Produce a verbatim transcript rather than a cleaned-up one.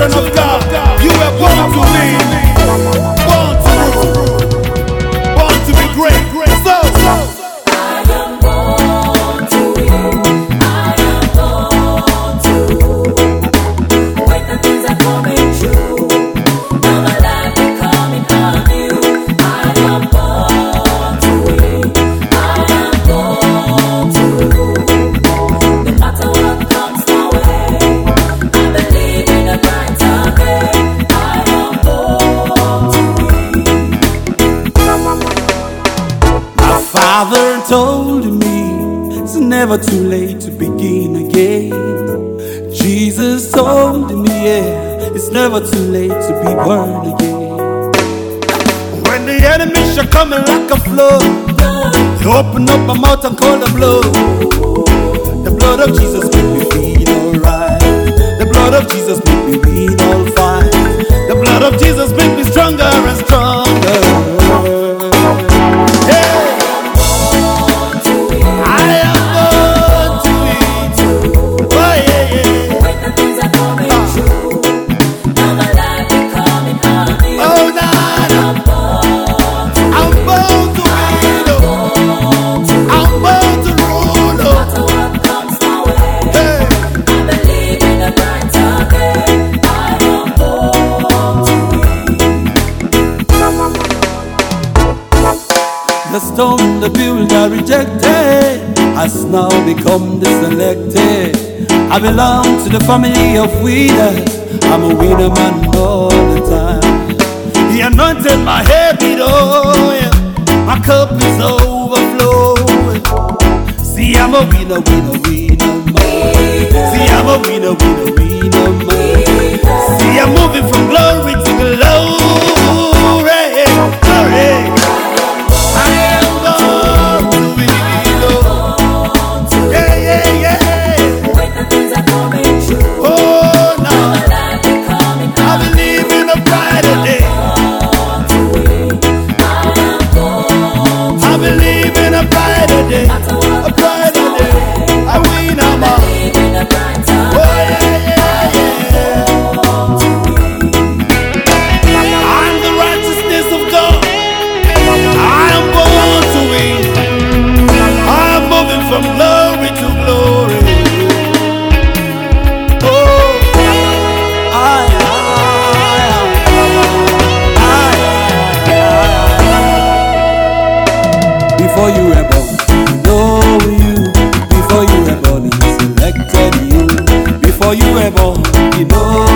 children of God, you were born to win, born to rule, born to be great. So, so I am born to win. I am born to rule. When the things are coming true, now my life becoming anew. I am born to win. I am born to rule. No matter what comes my way, I believe in a brighter day. I am born to win. My father told me it's never too late to begin again. Jesus told me, yeah, it's never too late to be born again. When the enemy shall come in like a flood, you open up my mouth and call the blood. The blood of Jesus make me feel alright. The blood of Jesus make me feel all fine. The blood of Jesus make me stronger and stronger. Yeah. I am born to win. Oh yeah, yeah. When the things are coming true, now my life becoming anew. Oh nah, nah. I'm born to I'm born to win. Oh. I'm born to rule. Oh. matter what comes my way. Hey. I believe in a brighter day. I am born to win. The stone the builder rejected has now become the selected. I belong to the family of winners. I'm a winner man all the time. He anointed my head with oil. My cup is overflowing. See, I'm a winner, winner, winner man. See, I'm a winner, winner, winner man. See, I'm moving from glory to glory. Glory. I am born to win. Oh. Yeah, yeah, yeah. When the things are coming true, Oh, now no. my life becoming I believe in a brighter day. born to win. I am born to I believe in a brighter day. matter what A brighter day. I win, I'm on. believe in a brighter Oh, yeah, yeah, yeah. born to win. I'm the righteousness of God. I am born to win. I'm moving from glory to glory. Oh, I am. I am. Before you were born, you know you. Before you were born, he selected you. Before you were born, you know